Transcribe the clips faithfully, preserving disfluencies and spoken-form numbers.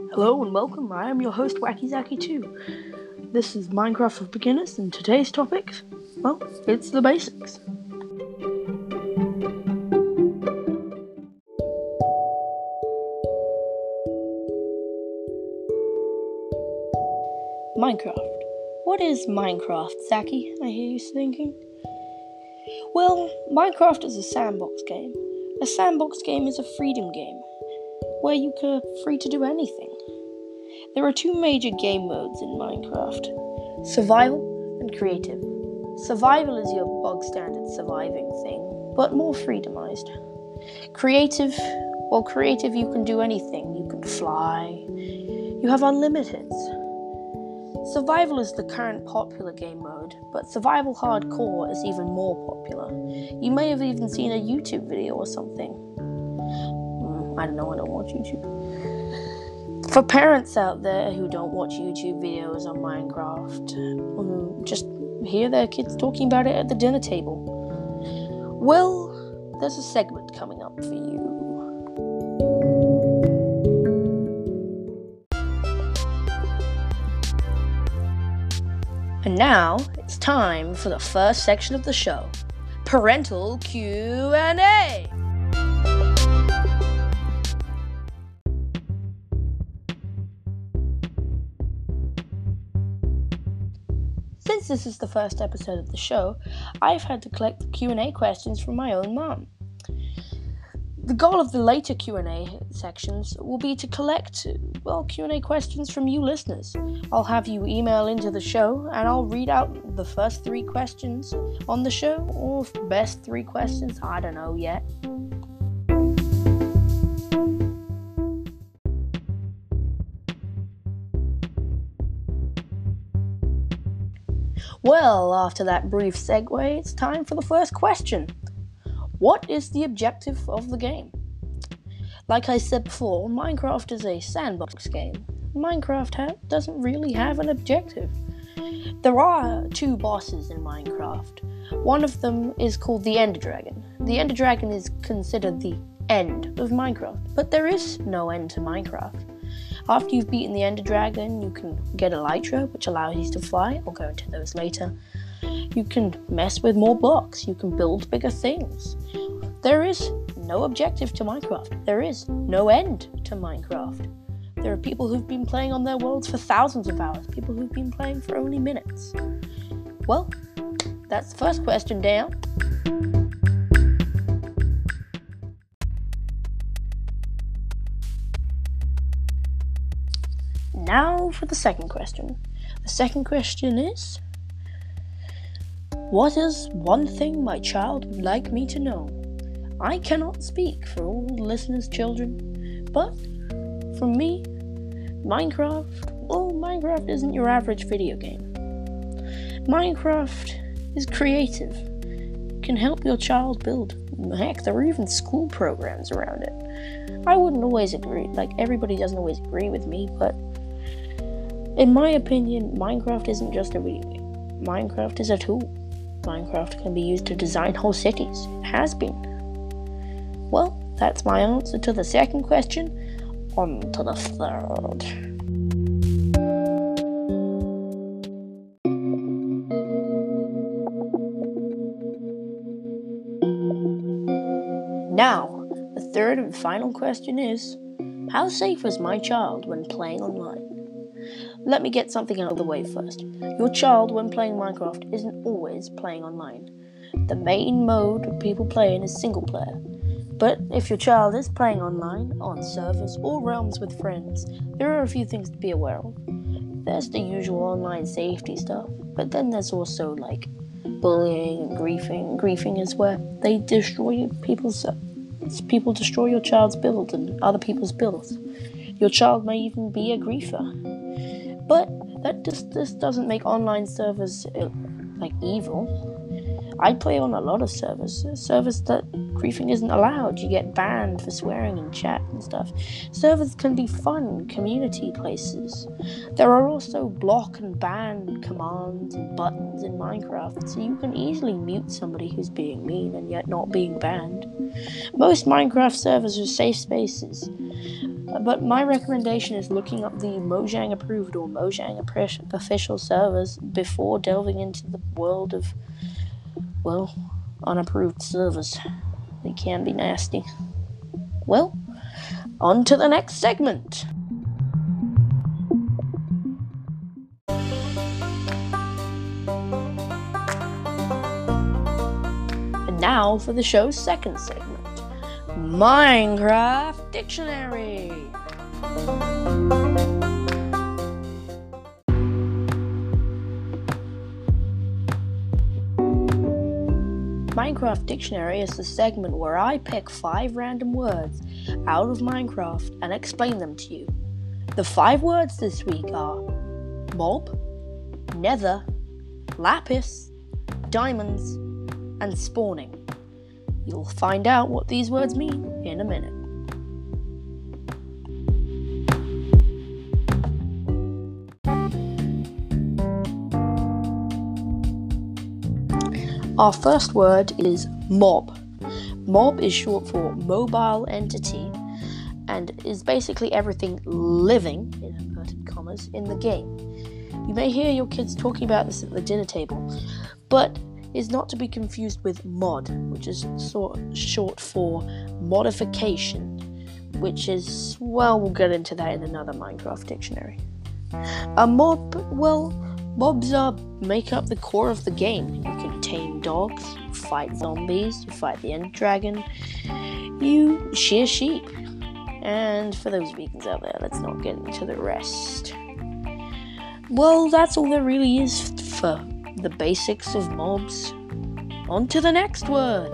Hello and welcome, I am your host Wacky Zaki two. This is Minecraft for Beginners, and today's topic, well, it's the basics. Minecraft. What is Minecraft, Zaki? I hear you thinking. Well, Minecraft is a sandbox game. A sandbox game is a freedom game, where you are free to do anything. There are two major game modes in Minecraft: survival and creative. Survival is your bog standard surviving thing, but more freedomized. Creative, well, creative you can do anything. You can fly. You have unlimiteds. Survival is the current popular game mode, but Survival Hardcore is even more popular. You may have even seen a YouTube video or something. Mm, I don't know, I don't watch YouTube. For parents out there who don't watch YouTube videos on Minecraft, um, just hear their kids talking about it at the dinner table. Well, there's a segment coming up for you. And now, it's time for the first section of the show, Parental Q and A. Since this is the first episode of the show, I've had to collect the Q and A questions from my own mom. The goal of the later Q and A sections will be to collect, well, Q and A questions from you listeners. I'll have you email into the show, and I'll read out the first three questions on the show, or best three questions, I don't know yet. Well, after that brief segue, it's time for the first question. What is the objective of the game? Like I said before, Minecraft is a sandbox game. Minecraft ha- doesn't really have an objective. There are two bosses in Minecraft. One of them is called the Ender Dragon. The Ender Dragon is considered the end of Minecraft, but there is no end to Minecraft. After you've beaten the Ender Dragon, you can get Elytra, which allows you to fly. I'll go into those later. You can mess with more blocks. You can build bigger things. There is no objective to Minecraft. There is no end to Minecraft. There are people who've been playing on their worlds for thousands of hours. People who've been playing for only minutes. Well, that's the first question down. Now for the second question. The second question is, what is one thing my child would like me to know? I cannot speak for all the listeners' children, but for me, Minecraft, well, Minecraft isn't your average video game. Minecraft is creative. It can help your child build. Heck, there are even school programs around it. I wouldn't always agree, like everybody doesn't always agree with me, but in my opinion, Minecraft isn't just a video game. Minecraft is a tool. Minecraft can be used to design whole cities. It has been. Well, that's my answer to the second question. On to the third. Now, the third and final question is, how safe is my child when playing online? Let me get something out of the way first. Your child, when playing Minecraft, isn't always playing online. The main mode people play in is single player. But if your child is playing online, on servers, or realms with friends, there are a few things to be aware of. There's the usual online safety stuff, but then there's also, like, bullying and griefing. Griefing is where they destroy people's... people destroy your child's build and other people's builds. Your child may even be a griefer. But that just this doesn't make online servers uh, like evil. I play on a lot of servers, servers that griefing isn't allowed. You get banned for swearing in chat and stuff. Servers can be fun community places. There are also block and ban commands and buttons in Minecraft, so you can easily mute somebody who's being mean and yet not being banned. Most Minecraft servers are safe spaces. But my recommendation is looking up the Mojang approved or Mojang official servers before delving into the world of, well, unapproved servers. They can be nasty. Well, on to the next segment. And now for the show's second segment, Minecraft Dictionary. Minecraft Dictionary is the segment where I pick five random words out of Minecraft and explain them to you. The five words this week are mob, nether, lapis, diamonds, and spawning. You'll find out what these words mean in a minute. Our first word is mob. Mob is short for mobile entity and is basically everything living, in inverted commas, in the game. You may hear your kids talking about this at the dinner table, but is not to be confused with mod, which is sort short for modification, which is, well, we'll get into that in another Minecraft dictionary. A mob, well, mobs are make up the core of the game. You can tame dogs, you fight zombies, you fight the Ender Dragon, you shear sheep. And for those vegans out there, let's not get into the rest. Well, that's all there really is for the basics of mobs. On to the next word.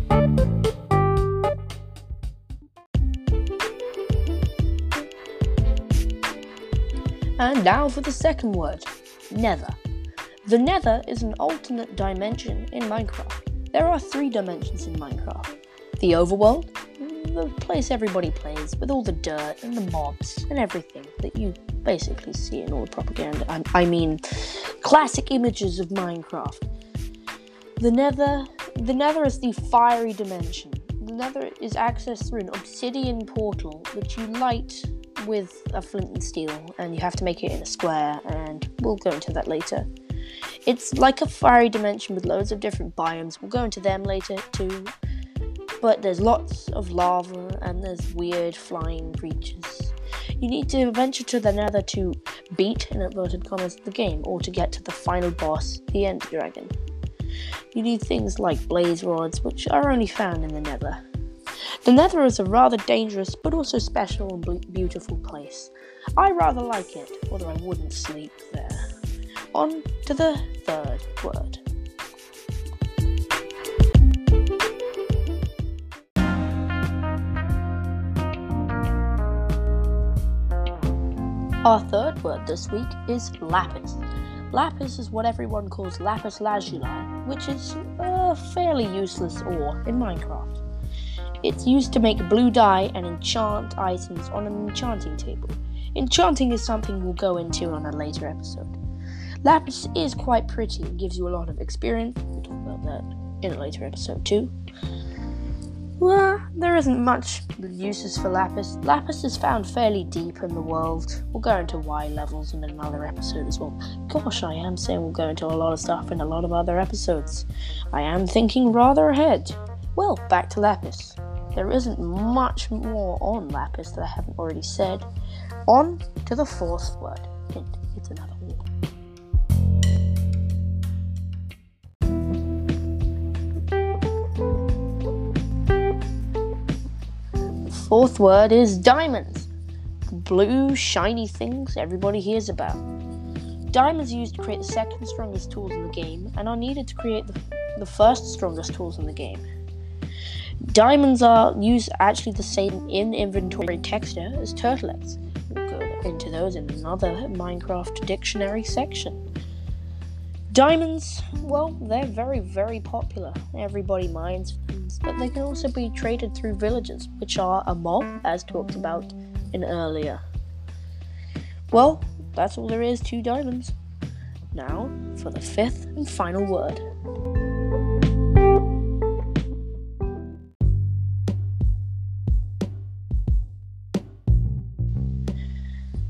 And now for the second word, nether. The nether is an alternate dimension in Minecraft. There are three dimensions in Minecraft. The overworld, the place everybody plays, with all the dirt and the mobs and everything that you basically see in all the propaganda. I, I mean, classic images of Minecraft. The nether, the nether is the fiery dimension. The nether is accessed through an obsidian portal, which you light with a flint and steel, and you have to make it in a square, and we'll go into that later. It's like a fiery dimension with loads of different biomes. We'll go into them later too. But there's lots of lava and there's weird flying creatures. You need to venture to the nether to beat, in inverted commas, the game, or to get to the final boss, the Ender Dragon. You need things like blaze rods, which are only found in the nether. The nether is a rather dangerous but also special and beautiful place. I rather like it, although I wouldn't sleep there. On to the third word. Our third word this week is lapis. Lapis is what everyone calls lapis lazuli, which is a fairly useless ore in Minecraft. It's used to make blue dye and enchant items on an enchanting table. Enchanting is something we'll go into on a later episode. Lapis is quite pretty and gives you a lot of experience. We'll talk about that in a later episode too. Well, there isn't much uses for lapis. Lapis is found fairly deep in the world. We'll go into Y levels in another episode as well. Gosh, I am saying we'll go into a lot of stuff in a lot of other episodes. I am thinking rather ahead. Well, back to lapis. There isn't much more on lapis that I haven't already said. On to the fourth word. Hint, it's another word. Fourth word is diamonds. The blue, shiny things everybody hears about. Diamonds are used to create the second strongest tools in the game and are needed to create the, the first strongest tools in the game. Diamonds are used actually the same in inventory texture as turtle eggs. We'll go into those in another Minecraft dictionary section. Diamonds, well, they're very, very popular. Everybody mines them, but they can also be traded through villagers, which are a mob, as talked about in earlier. Well, that's all there is to diamonds. Now, for the fifth and final word.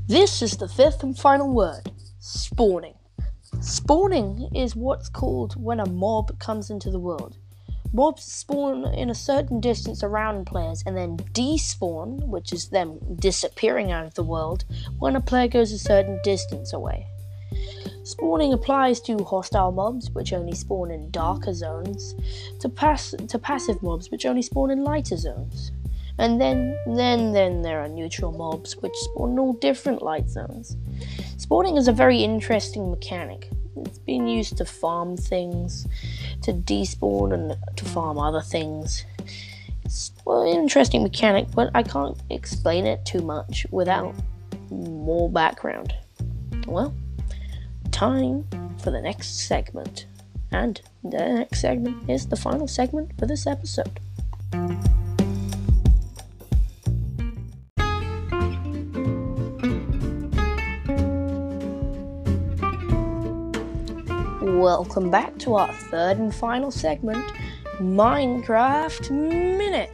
This is the fifth and final word, spawning. Spawning is what's called when a mob comes into the world. Mobs spawn in a certain distance around players and then despawn, which is them disappearing out of the world, when a player goes a certain distance away. Spawning applies to hostile mobs, which only spawn in darker zones, to pass to passive mobs, which only spawn in lighter zones. And then, then, then there are neutral mobs, which spawn in all different light zones. Spawning is a very interesting mechanic. It's been used to farm things, to despawn, and to farm other things. It's well, an interesting mechanic, but I can't explain it too much without more background. Well, time for the next segment. And the next segment is the final segment for this episode. Welcome back to our third and final segment, Minecraft Minute.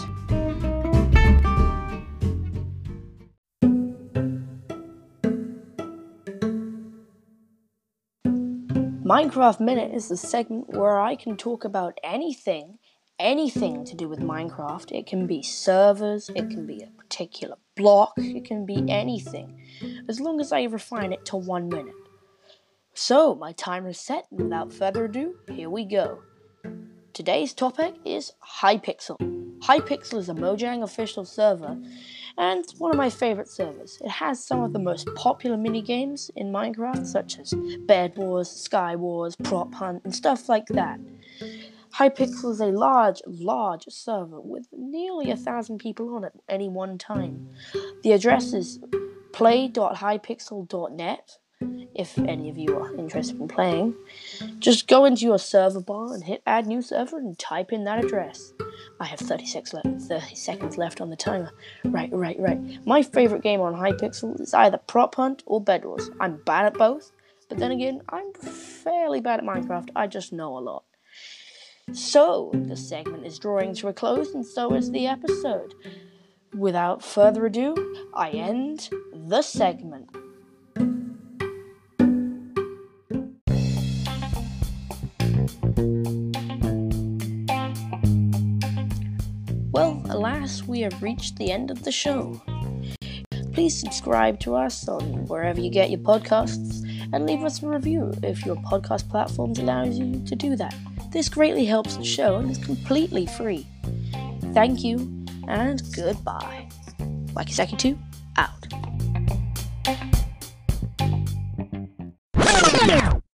Minecraft Minute is the segment where I can talk about anything, anything to do with Minecraft. It can be servers, it can be a particular block, it can be anything, as long as I refine it to one minute. So, my timer is set, and without further ado, here we go. Today's topic is Hypixel. Hypixel is a Mojang official server, and it's one of my favorite servers. It has some of the most popular minigames in Minecraft, such as Bed Wars, Sky Wars, Prop Hunt, and stuff like that. Hypixel is a large, large server with nearly a thousand people on it at any one time. The address is play dot hypixel dot net. If any of you are interested in playing, just go into your server bar and hit add new server and type in that address. I have thirty-six le- thirty seconds left on the timer. Right, right, right. My favorite game on Hypixel is either Prop Hunt or Bed Wars. I'm bad at both, but then again, I'm fairly bad at Minecraft. I just know a lot. So, the segment is drawing to a close, and so is the episode. Without further ado, I end the segment. Well, alas, we have reached the end of the show. Please subscribe to us on wherever you get your podcasts and leave us a review if your podcast platform allows you to do that. This greatly helps the show and is completely free. Thank you and goodbye. Wakisaki two, out.